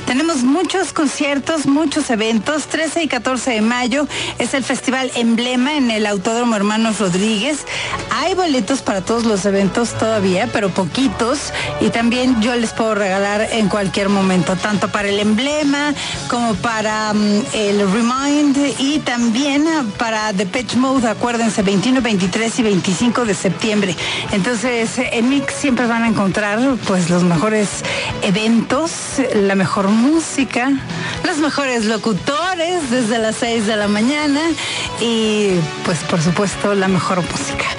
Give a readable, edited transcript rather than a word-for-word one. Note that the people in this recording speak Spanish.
Tenemos muchos conciertos, muchos eventos. 13 y 14 de mayo es el Festival Emblema en el Autódromo Hermanos Rodríguez. Hay boletos para todos los eventos todavía, pero poquitos. Y también yo les puedo regalar en cualquier momento, tanto para el Emblema como para el Remind y también para Depeche Mode. Acuérdense, 21, 23 y 25 de septiembre. Entonces, en Mix siempre van a encontrar pues los mejores eventos, la mejor música, los mejores locutores desde las 6 de la mañana y pues por supuesto la mejor música.